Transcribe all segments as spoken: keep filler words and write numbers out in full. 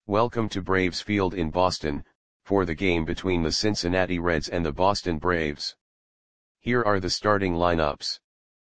Welcome to Braves Field in Boston, for the game between the Cincinnati Reds and the Boston Braves. Here are the starting lineups.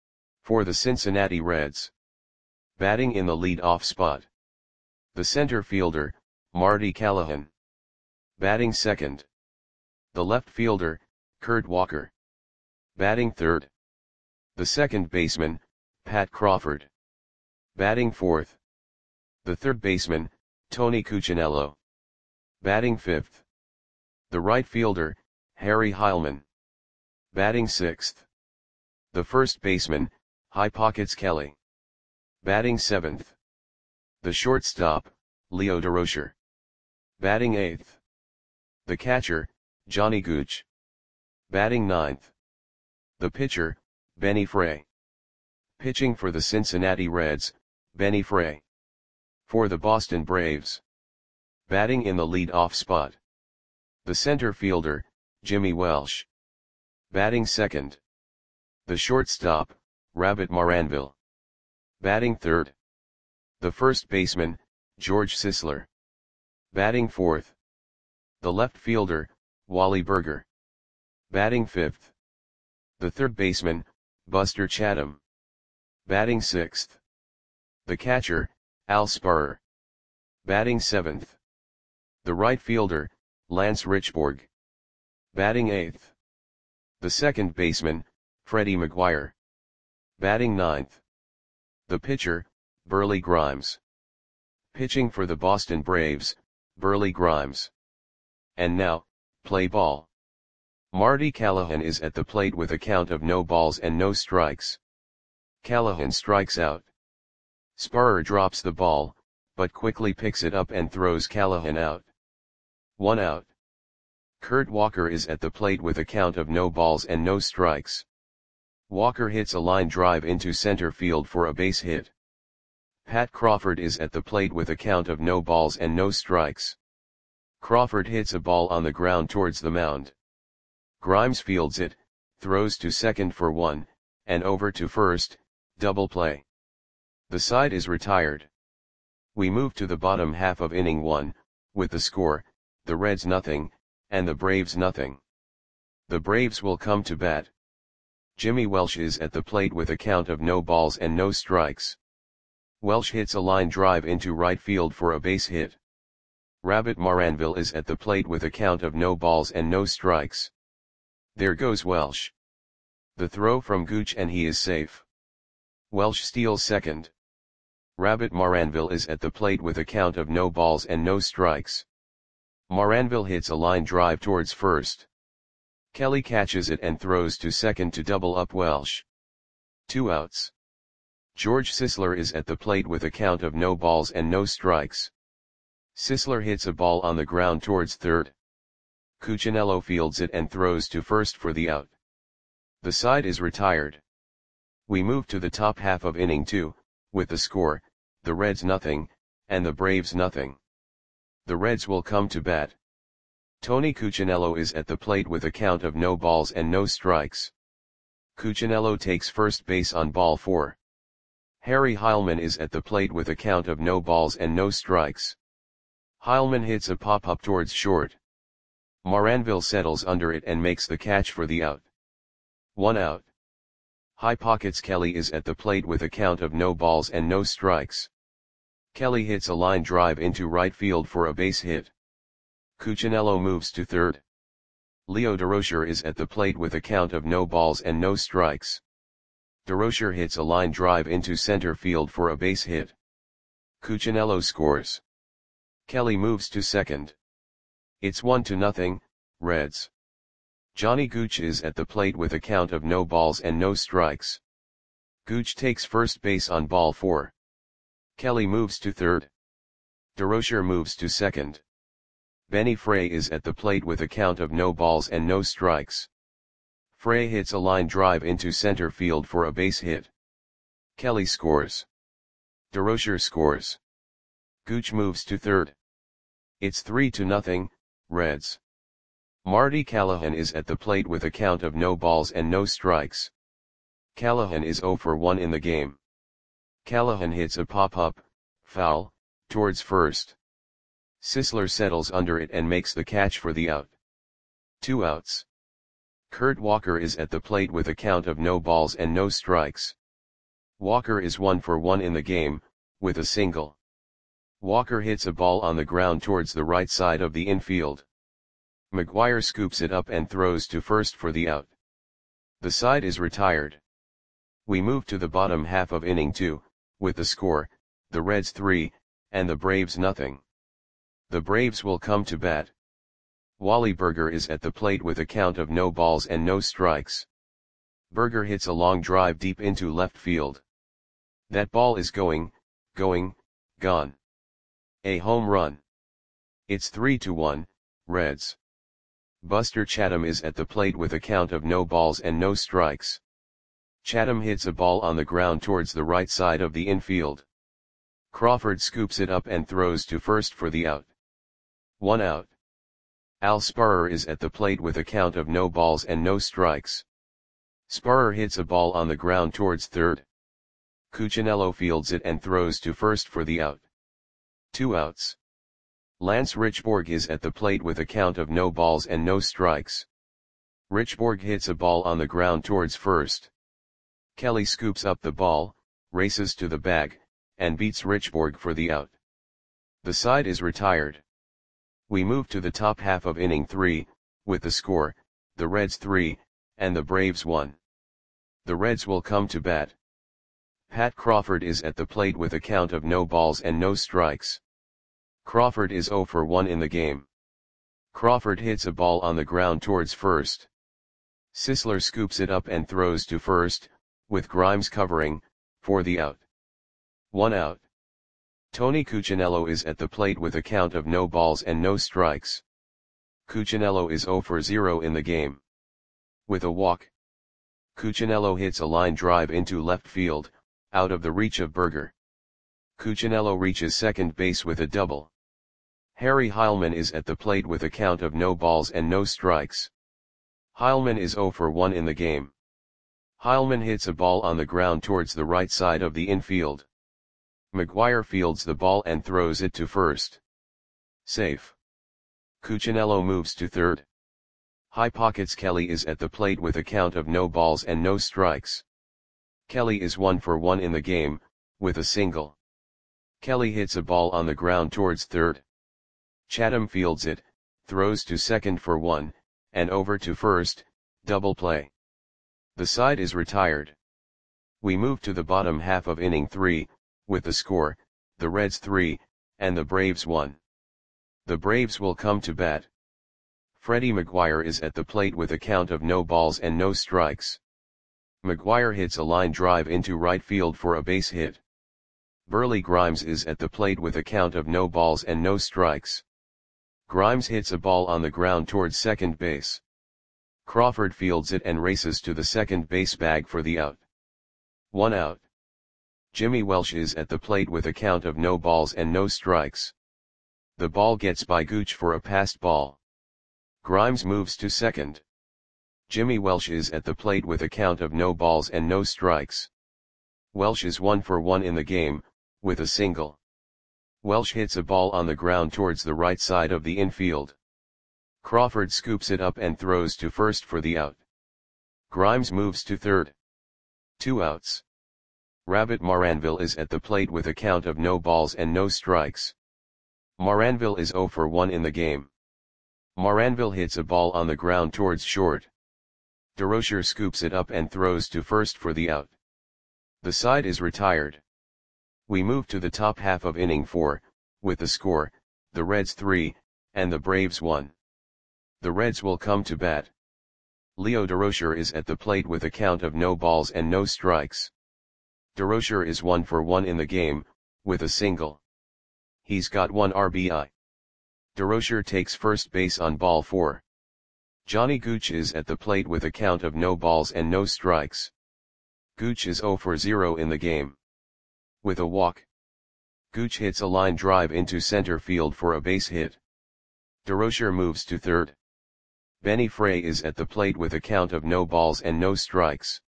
For the Cincinnati Reds. Batting in the lead-off spot. The center fielder, Marty Callahan. Batting second. The left fielder, Kurt Walker. Batting third. The second baseman, Pat Crawford. Batting fourth. The third baseman, Tony Cuccinello. Batting fifth. The right fielder, Harry Heilmann. Batting sixth. The first baseman, High Pockets Kelly. Batting seventh. The shortstop, Leo Durocher. Batting eighth. The catcher, Johnny Gooch. Batting ninth. The pitcher, Benny Frey. Pitching for the Cincinnati Reds, Benny Frey. For the Boston Braves. Batting in the lead-off spot. The center fielder, Jimmy Welsh. Batting second. The shortstop, Rabbit Maranville. Batting third. The first baseman, George Sisler. Batting fourth. The left fielder, Wally Burger. Batting fifth. The third baseman, Buster Chatham. Batting sixth. The catcher, Al Sparrer. Batting seventh. The right fielder, Lance Richborg. Batting eighth. The second baseman, Freddie McGuire. Batting ninth. The pitcher, Burley Grimes. Pitching for the Boston Braves, Burley Grimes. And now, play ball. Marty Callahan is at the plate with a count of no balls and no strikes. Callahan strikes out. Sparrer drops the ball, but quickly picks it up and throws Callahan out. One out. Kurt Walker is at the plate with a count of no balls and no strikes. Walker hits a line drive into center field for a base hit. Pat Crawford is at the plate with a count of no balls and no strikes. Crawford hits a ball on the ground towards the mound. Grimes fields it, throws to second for one, and over to first, double play. The side is retired. We move to the bottom half of inning one, with the score, the Reds nothing, and the Braves nothing. The Braves will come to bat. Jimmy Welsh is at the plate with a count of no balls and no strikes. Welsh hits a line drive into right field for a base hit. Rabbit Maranville is at the plate with a count of no balls and no strikes. There goes Welsh. The throw from Gooch and he is safe. Welsh steals second. Rabbit Maranville is at the plate with a count of no balls and no strikes. Maranville hits a line drive towards first. Kelly catches it and throws to second to double up Welsh. Two outs. George Sisler is at the plate with a count of no balls and no strikes. Sisler hits a ball on the ground towards third. Cuccinello fields it and throws to first for the out. The side is retired. We move to the top half of inning two, with the score, the Reds nothing, and the Braves nothing. The Reds will come to bat. Tony Cuccinello is at the plate with a count of no balls and no strikes. Cuccinello takes first base on ball four. Harry Heilmann is at the plate with a count of no balls and no strikes. Heilmann hits a pop-up towards short. Maranville settles under it and makes the catch for the out. One out. High Pockets Kelly is at the plate with a count of no balls and no strikes. Kelly hits a line drive into right field for a base hit. Cuccinello moves to third. Leo Durocher is at the plate with a count of no balls and no strikes. Durocher hits a line drive into center field for a base hit. Cuccinello scores. Kelly moves to second. It's one to nothing, Reds. Johnny Gooch is at the plate with a count of no balls and no strikes. Gooch takes first base on ball four. Kelly moves to third. Durocher moves to second. Benny Frey is at the plate with a count of no balls and no strikes. Frey hits a line drive into center field for a base hit. Kelly scores. Durocher scores. Gooch moves to third. It's three to nothing, Reds. Marty Callahan is at the plate with a count of no balls and no strikes. Callahan is zero for one in the game. Callahan hits a pop-up, foul, towards first. Sisler settles under it and makes the catch for the out. Two outs. Kurt Walker is at the plate with a count of no balls and no strikes. Walker is one for one in the game, with a single. Walker hits a ball on the ground towards the right side of the infield. McGuire scoops it up and throws to first for the out. The side is retired. We move to the bottom half of inning two, with the score, the Reds three, and the Braves nothing. The Braves will come to bat. Wally Burger is at the plate with a count of no balls and no strikes. Burger hits a long drive deep into left field. That ball is going, going, gone. A home run. It's three to one, Reds. Buster Chatham is at the plate with a count of no balls and no strikes. Chatham hits a ball on the ground towards the right side of the infield. Crawford scoops it up and throws to first for the out. One out. Al Sparrer is at the plate with a count of no balls and no strikes. Sparrer hits a ball on the ground towards third. Cuccinello fields it and throws to first for the out. Two outs. Lance Richborg is at the plate with a count of no balls and no strikes. Richborg hits a ball on the ground towards first. Kelly scoops up the ball, races to the bag, and beats Richborg for the out. The side is retired. We move to the top half of inning three, with the score, the Reds three, and the Braves one. The Reds will come to bat. Pat Crawford is at the plate with a count of no balls and no strikes. Crawford is zero for one in the game. Crawford hits a ball on the ground towards first. Sisler scoops it up and throws to first, with Grimes covering, for the out. One out. Tony Cuccinello is at the plate with a count of no balls and no strikes. Cuccinello is zero for zero in the game. With a walk. Cuccinello hits a line drive into left field, out of the reach of Burger. Cuccinello reaches second base with a double. Harry Heilman is at the plate with a count of no balls and no strikes. Heilman is zero for one in the game. Heilman hits a ball on the ground towards the right side of the infield. McGuire fields the ball and throws it to first. Safe. Cuccinello moves to third. High pockets Kelly is at the plate with a count of no balls and no strikes. Kelly is one for one in the game, with a single. Kelly hits a ball on the ground towards third. Chatham fields it, throws to second for one, and over to first, double play. The side is retired. We move to the bottom half of inning three, with the score, the Reds three, and the Braves one. The Braves will come to bat. Freddie McGuire is at the plate with a count of no balls and no strikes. McGuire hits a line drive into right field for a base hit. Burley Grimes is at the plate with a count of no balls and no strikes. Grimes hits a ball on the ground towards second base. Crawford fields it and races to the second base bag for the out. One out. Jimmy Welsh is at the plate with a count of no balls and no strikes. The ball gets by Gooch for a passed ball. Grimes moves to second. Jimmy Welsh is at the plate with a count of no balls and no strikes. Welsh is one for one in the game, with a single. Welsh hits a ball on the ground towards the right side of the infield. Crawford scoops it up and throws to first for the out. Grimes moves to third. Two outs. Rabbit Maranville is at the plate with a count of no balls and no strikes. Maranville is zero for one in the game. Maranville hits a ball on the ground towards short. DeRocher scoops it up and throws to first for the out. The side is retired. We move to the top half of inning four, with the score, the Reds three, and the Braves one. The Reds will come to bat. Leo DeRocher is at the plate with a count of no balls and no strikes. DeRocher is one for one in the game, with a single. He's got one R B I. DeRocher takes first base on ball four. Johnny Gooch is at the plate with a count of no balls and no strikes. Gooch is zero for zero in the game. With a walk. Gooch hits a line drive into center field for a base hit. DeRocher moves to third. Benny Frey is at the plate with a count of no balls and no strikes.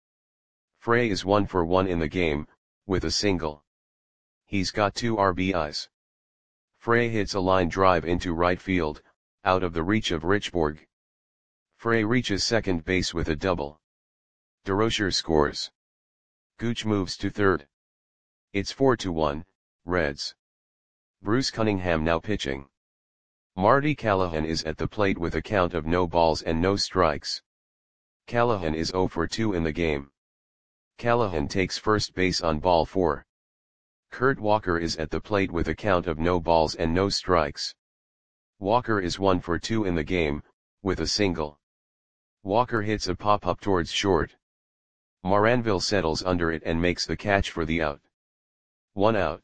Frey is one for one in the game, with a single. He's got two R B Is. Frey hits a line drive into right field, out of the reach of Richborg. Frey reaches second base with a double. DeRocher scores. Gooch moves to third. It's four to one, Reds. Bruce Cunningham now pitching. Marty Callahan is at the plate with a count of no balls and no strikes. Callahan is zero for two in the game. Callahan takes first base on ball four. Kurt Walker is at the plate with a count of no balls and no strikes. Walker is one for two in the game, with a single. Walker hits a pop-up towards short. Moranville settles under it and makes the catch for the out. One out.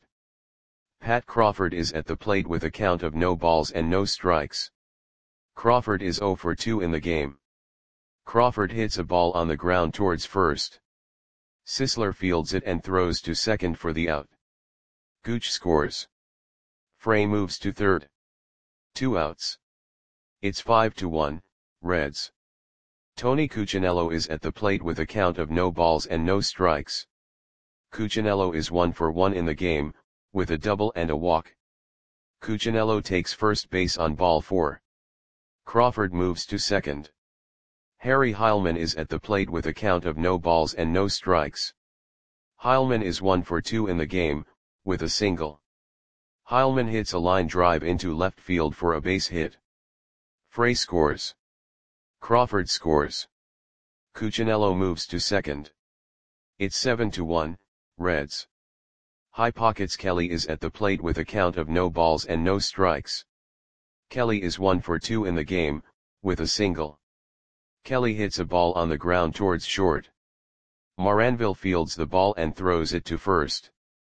Pat Crawford is at the plate with a count of no balls and no strikes. Crawford is zero for two in the game. Crawford hits a ball on the ground towards first. Sisler fields it and throws to second for the out. Gooch scores. Frey moves to third. Two outs. It's five to one, Reds. Tony Cuccinello is at the plate with a count of no balls and no strikes. Cuccinello is one for one in the game, with a double and a walk. Cuccinello takes first base on ball four. Crawford moves to second. Harry Heilman is at the plate with a count of no balls and no strikes. Heilman is one for two in the game, with a single. Heilman hits a line drive into left field for a base hit. Frey scores. Crawford scores. Cuccinello moves to second. It's seven to one, Reds. High Pockets Kelly is at the plate with a count of no balls and no strikes. Kelly is one for two in the game, with a single. Kelly hits a ball on the ground towards short. Moranville fields the ball and throws it to first.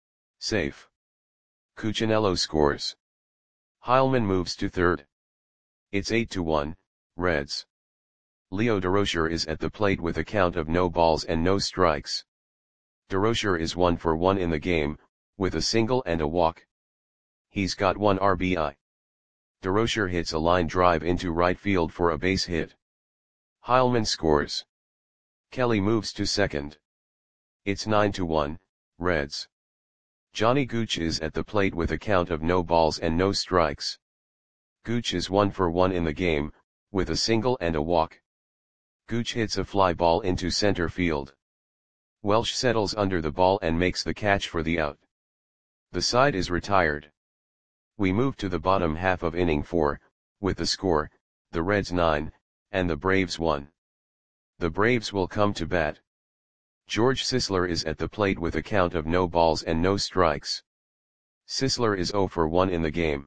Safe. Cuccinello scores. Heilman moves to third. It's eight to one, Reds. Leo DeRocher is at the plate with a count of no balls and no strikes. DeRocher is one for one in the game, with a single and a walk. He's got one R B I. DeRocher hits a line drive into right field for a base hit. Heilman scores. Kelly moves to second. It's nine to one, Reds. Johnny Gooch is at the plate with a count of no balls and no strikes. Gooch is one for one in the game, with a single and a walk. Gooch hits a fly ball into center field. Welsh settles under the ball and makes the catch for the out. The side is retired. We move to the bottom half of inning four, with the score, the Reds nine, and the Braves one. The Braves will come to bat. George Sisler is at the plate with a count of no balls and no strikes. Sisler is zero for one in the game.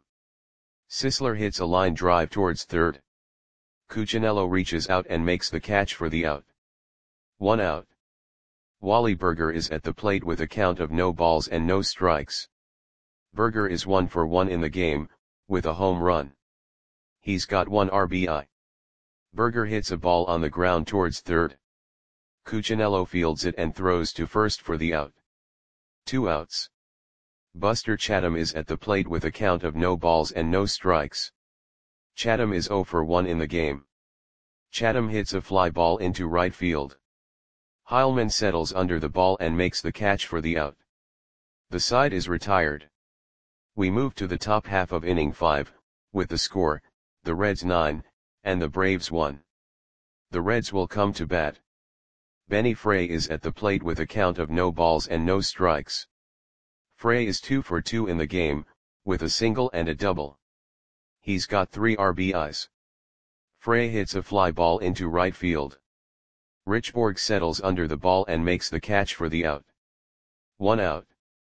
Sisler hits a line drive towards third. Cuccinello reaches out and makes the catch for the out. One out. Wally Berger is at the plate with a count of no balls and no strikes. Berger is one for one in the game, with a home run. He's got one R B I. Berger hits a ball on the ground towards third. Cuccinello fields it and throws to first for the out. Two outs. Buster Chatham is at the plate with a count of no balls and no strikes. Chatham is zero for one in the game. Chatham hits a fly ball into right field. Heilman settles under the ball and makes the catch for the out. The side is retired. We move to the top half of inning five, with the score, the Reds nine, and the Braves one. The Reds will come to bat. Benny Frey is at the plate with a count of no balls and no strikes. Frey is two for two in the game, with a single and a double. He's got three R B Is. Frey hits a fly ball into right field. Richborg settles under the ball and makes the catch for the out. One out.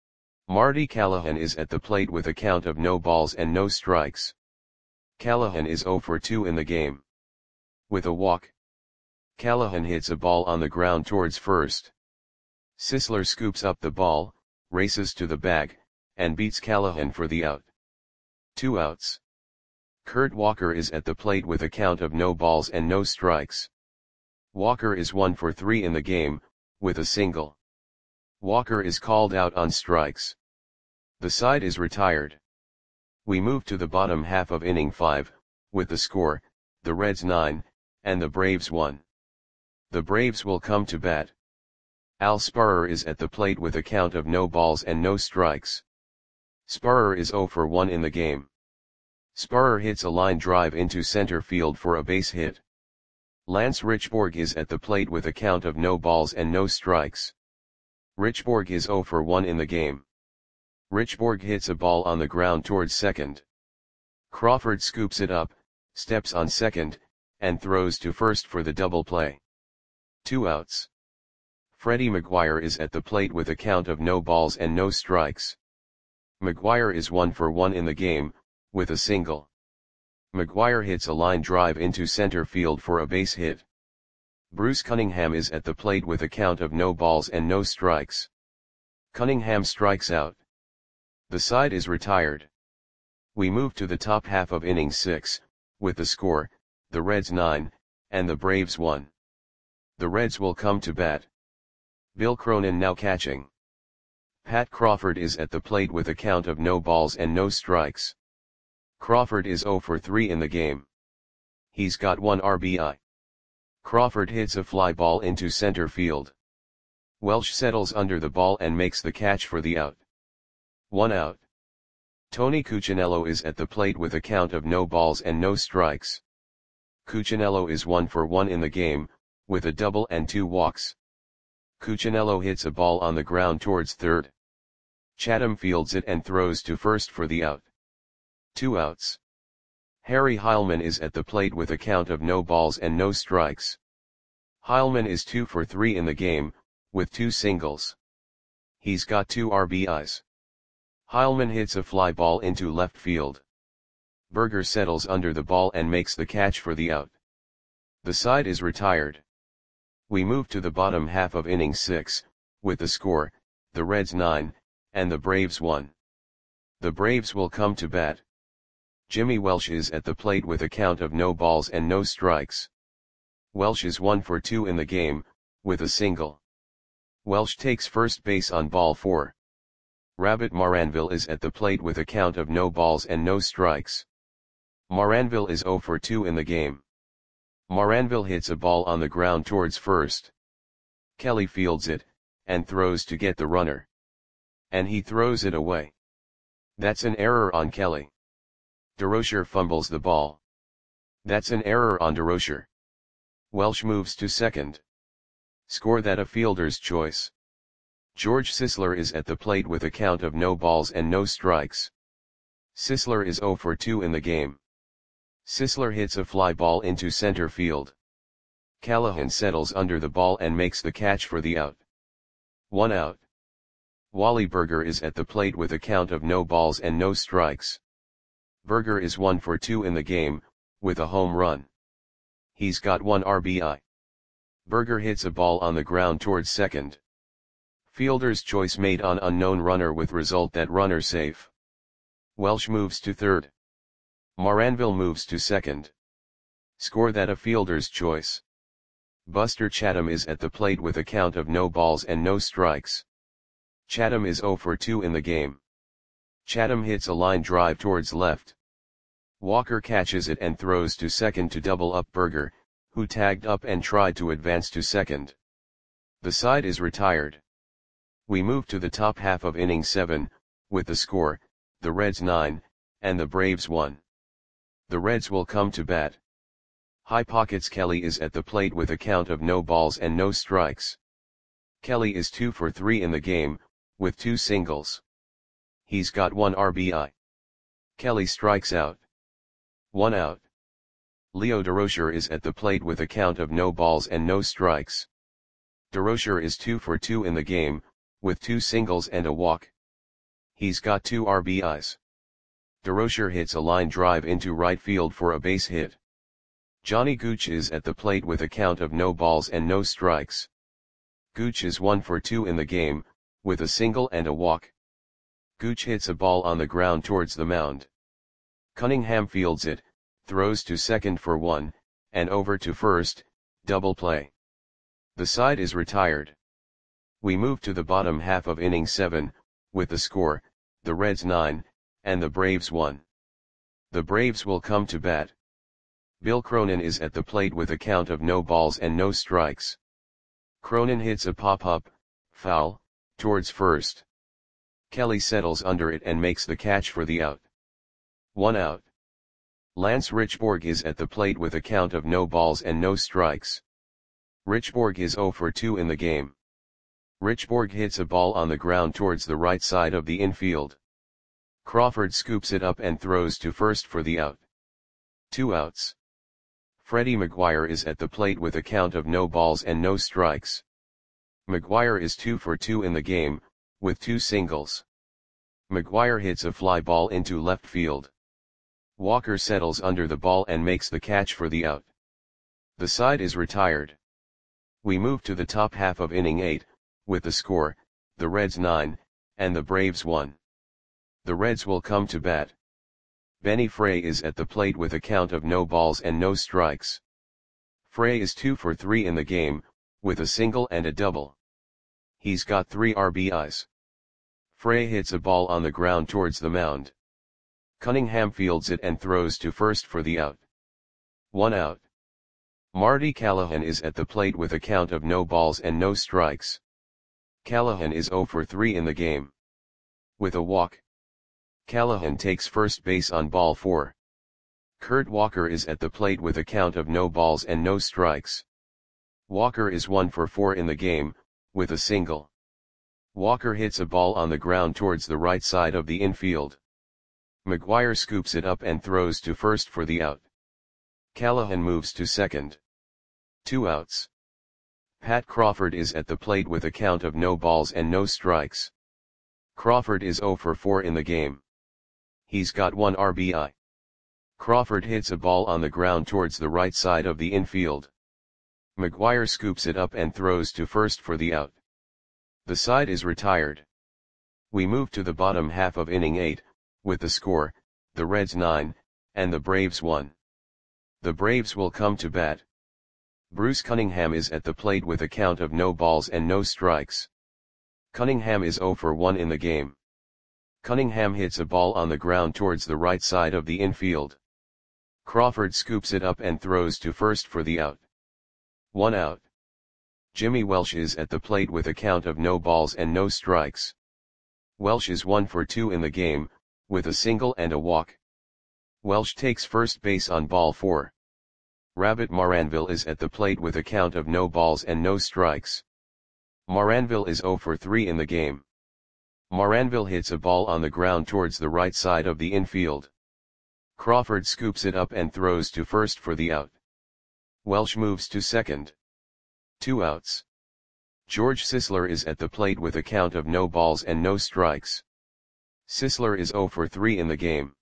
Marty Callahan is at the plate with a count of no balls and no strikes. Callahan is zero for two in the game. With a walk. Callahan hits a ball on the ground towards first. Sisler scoops up the ball, races to the bag, and beats Callahan for the out. Two outs. Kurt Walker is at the plate with a count of no balls and no strikes. Walker is one for three in the game, with a single. Walker is called out on strikes. The side is retired. We move to the bottom half of inning five, with the score, the Reds nine, and the Braves one. The Braves will come to bat. Al Sparrer is at the plate with a count of no balls and no strikes. Sparrer is zero for one in the game. Sparrer hits a line drive into center field for a base hit. Lance Richborg is at the plate with a count of no balls and no strikes. Richborg is zero for one in the game. Richborg hits a ball on the ground towards second. Crawford scoops it up, steps on second, and throws to first for the double play. Two outs. Freddie McGuire is at the plate with a count of no balls and no strikes. McGuire is one for one in the game, with a single. McGuire hits a line drive into center field for a base hit. Bruce Cunningham is at the plate with a count of no balls and no strikes. Cunningham strikes out. The side is retired. We move to the top half of inning six, with the score, the Reds nine, and the Braves one. The Reds will come to bat. Bill Cronin now catching. Pat Crawford is at the plate with a count of no balls and no strikes. Crawford is zero for three in the game. He's got one R B I. Crawford hits a fly ball into center field. Welsh settles under the ball and makes the catch for the out. One out. Tony Cuccinello is at the plate with a count of no balls and no strikes. Cuccinello is one for one in the game, with a double and two walks. Cuccinello hits a ball on the ground towards third. Chatham fields it and throws to first for the out. Two outs. Harry Heilman is at the plate with a count of no balls and no strikes. Heilman is two for three in the game, with two singles. He's got two R B Is. Heilman hits a fly ball into left field. Berger settles under the ball and makes the catch for the out. The side is retired. We move to the bottom half of inning six, with the score, the Reds nine, and the Braves one. The Braves will come to bat. Jimmy Welsh is at the plate with a count of no balls and no strikes. Welsh is one for two in the game, with a single. Welsh takes first base on ball four. Rabbit Maranville is at the plate with a count of no balls and no strikes. Maranville is zero for two in the game. Maranville hits a ball on the ground towards first. Kelly fields it, and throws to get the runner. And he throws it away. That's an error on Kelly. DeRocher fumbles the ball. That's an error on DeRocher. Welsh moves to second. Score that a fielder's choice. George Sisler is at the plate with a count of no balls and no strikes. Sisler is zero for two in the game. Sisler hits a fly ball into center field. Callahan settles under the ball and makes the catch for the out. One out. Wally Berger is at the plate with a count of no balls and no strikes. Berger is one for two in the game, with a home run. He's got one R B I. Berger hits a ball on the ground towards second. Fielder's choice made on unknown runner with result that runner safe. Welsh moves to third. Maranville moves to second. Score that a fielder's choice. Buster Chatham is at the plate with a count of no balls and no strikes. Chatham is zero for two in the game. Chatham hits a line drive towards left. Walker catches it and throws to second to double up Berger, who tagged up and tried to advance to second. The side is retired. We move to the top half of inning seven, with the score, the Reds nine, and the Braves one. The Reds will come to bat. High Pockets Kelly is at the plate with a count of no balls and no strikes. Kelly is two for three in the game, with two singles. He's got one R B I. Kelly strikes out. One out. Leo DeRocher is at the plate with a count of no balls and no strikes. DeRocher is two for two in the game, with two singles and a walk. He's got two R B Is. DeRocher hits a line drive into right field for a base hit. Johnny Gooch is at the plate with a count of no balls and no strikes. Gooch is one for two in the game, with a single and a walk. Gooch hits a ball on the ground towards the mound. Cunningham fields it, throws to second for one, and over to first, double play. The side is retired. We move to the bottom half of inning seven, with the score, the Reds nine, and the Braves one. The Braves will come to bat. Bill Cronin is at the plate with a count of no balls and no strikes. Cronin hits a pop-up, foul, towards first. Kelly settles under it and makes the catch for the out. One out. Lance Richborg is at the plate with a count of no balls and no strikes. Richborg is zero for two in the game. Richborg hits a ball on the ground towards the right side of the infield. Crawford scoops it up and throws to first for the out. Two outs. Freddie McGuire is at the plate with a count of no balls and no strikes. McGuire is two for two in the game, with two singles. McGuire hits a fly ball into left field. Walker settles under the ball and makes the catch for the out. The side is retired. We move to the top half of inning eight, with the score, the Reds nine, and the Braves one. The Reds will come to bat. Benny Frey is at the plate with a count of no balls and no strikes. Frey is two for three in the game, with a single and a double. He's got three R B Is. Frey hits a ball on the ground towards the mound. Cunningham fields it and throws to first for the out. One out. Marty Callahan is at the plate with a count of no balls and no strikes. Callahan is zero for three in the game. With a walk. Callahan takes first base on ball four. Kurt Walker is at the plate with a count of no balls and no strikes. Walker is one for four in the game, with a single. Walker hits a ball on the ground towards the right side of the infield. McGuire scoops it up and throws to first for the out. Callahan moves to second. Two outs. Pat Crawford is at the plate with a count of no balls and no strikes. Crawford is zero for four in the game. He's got one R B I. Crawford hits a ball on the ground towards the right side of the infield. McGuire scoops it up and throws to first for the out. The side is retired. We move to the bottom half of inning eight, with the score, the Reds nine, and the Braves one. The Braves will come to bat. Bruce Cunningham is at the plate with a count of no balls and no strikes. Cunningham is zero for one in the game. Cunningham hits a ball on the ground towards the right side of the infield. Crawford scoops it up and throws to first for the out. One out. Jimmy Welsh is at the plate with a count of no balls and no strikes. Welsh is one for two in the game, with a single and a walk. Welsh takes first base on ball four. Rabbit Maranville is at the plate with a count of no balls and no strikes. Maranville is zero for three in the game. Maranville hits a ball on the ground towards the right side of the infield. Crawford scoops it up and throws to first for the out. Welsh moves to second. Two outs. George Sisler is at the plate with a count of no balls and no strikes. Sisler is zero for three in the game.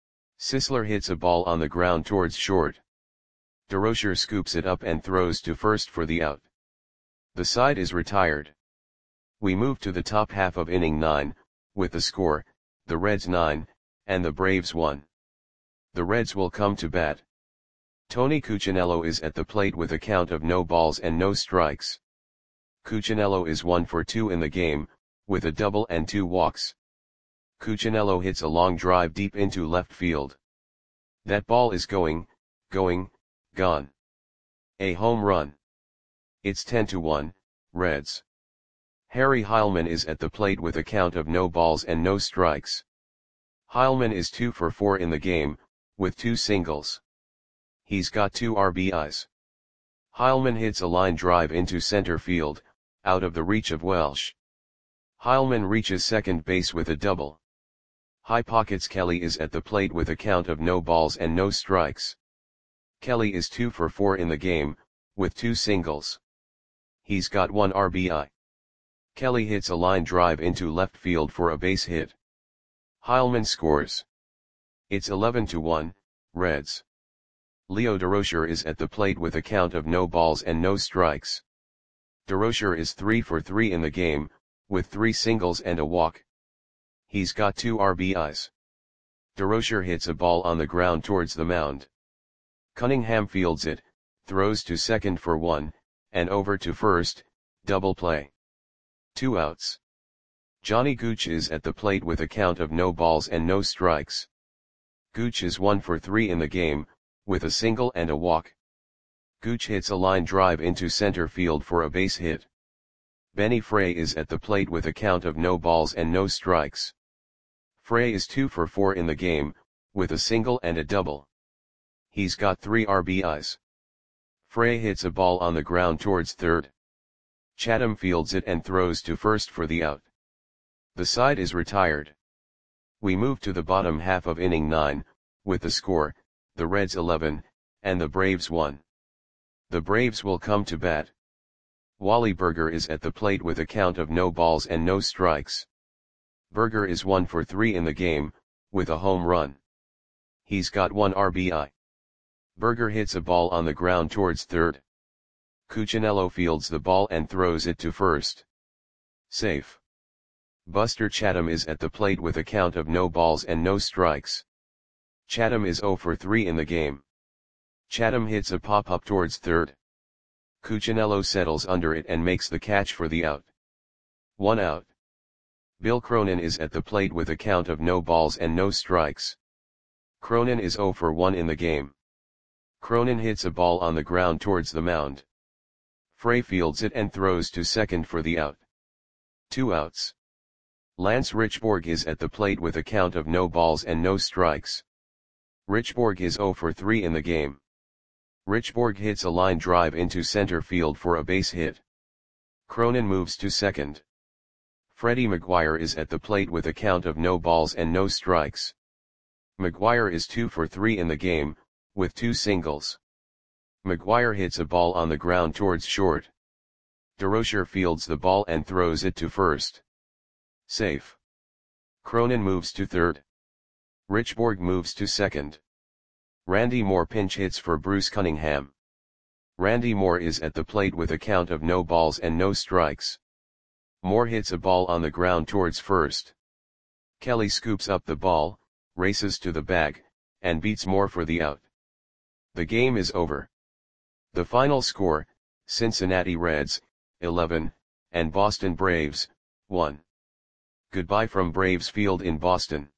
Sisler hits a ball on the ground towards short. DeRocher scoops it up and throws to first for the out. The side is retired. We move to the top half of inning nine, with the score, the Reds nine, and the Braves one. The Reds will come to bat. Tony Cuccinello is at the plate with a count of no balls and no strikes. Cuccinello is one for two in the game, with a double and two walks. Cuccinello hits a long drive deep into left field. That ball is going, going, gone. A home run. It's ten to one, Reds. Harry Heilman is at the plate with a count of no balls and no strikes. Heilman is two for four in the game, with two singles. He's got two R B Is. Heilman hits a line drive into center field, out of the reach of Welsh. Heilman reaches second base with a double. High Pockets Kelly is at the plate with a count of no balls and no strikes. Kelly is two for four in the game, with two singles. He's got one R B I. Kelly hits a line drive into left field for a base hit. Heilman scores. It's eleven to one, Reds. Leo DeRocher is at the plate with a count of no balls and no strikes. DeRocher is three for three in the game, with three singles and a walk. He's got two R B Is. DeRocher hits a ball on the ground towards the mound. Cunningham fields it, throws to second for one, and over to first, double play. Two outs. Johnny Gooch is at the plate with a count of no balls and no strikes. Gooch is one for three in the game, with a single and a walk. Gooch hits a line drive into center field for a base hit. Benny Frey is at the plate with a count of no balls and no strikes. Frey is two for four in the game, with a single and a double. He's got three R B Is. Frey hits a ball on the ground towards third. Chatham fields it and throws to first for the out. The side is retired. We move to the bottom half of inning nine, with the score, the Reds eleven, and the Braves one. The Braves will come to bat. Wally Berger is at the plate with a count of no balls and no strikes. Berger is one for three in the game, with a home run. He's got one R B I. Berger hits a ball on the ground towards third. Cuccinello fields the ball and throws it to first. Safe. Buster Chatham is at the plate with a count of no balls and no strikes. Chatham is zero for three in the game. Chatham hits a pop-up towards third. Cuccinello settles under it and makes the catch for the out. One out. Bill Cronin is at the plate with a count of no balls and no strikes. Cronin is zero for one in the game. Cronin hits a ball on the ground towards the mound. Frey fields it and throws to second for the out. Two outs. Lance Richborg is at the plate with a count of no balls and no strikes. Richborg is zero for three in the game. Richborg hits a line drive into center field for a base hit. Cronin moves to second. Freddie McGuire is at the plate with a count of no balls and no strikes. McGuire is two for three in the game, with two singles. McGuire hits a ball on the ground towards short. DeRocher fields the ball and throws it to first. Safe. Cronin moves to third. Richborg moves to second. Randy Moore pinch hits for Bruce Cunningham. Randy Moore is at the plate with a count of no balls and no strikes. Moore hits a ball on the ground towards first. Kelly scoops up the ball, races to the bag, and beats Moore for the out. The game is over. The final score, Cincinnati Reds, eleven, and Boston Braves, one. Goodbye from Braves Field in Boston.